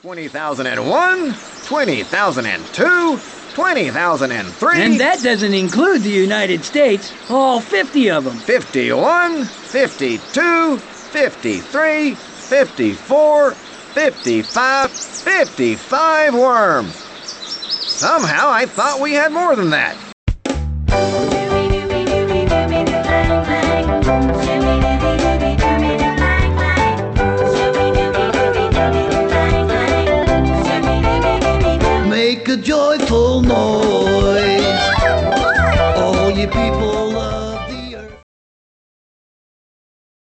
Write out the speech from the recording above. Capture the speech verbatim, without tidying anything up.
twenty thousand one, twenty thousand two, twenty thousand three. And that doesn't include the United States, all fifty of them. fifty-one, fifty-two, fifty-three, fifty-four, fifty-five, fifty-five worms. Somehow I thought we had more than that. Make a joyful noise, all you people.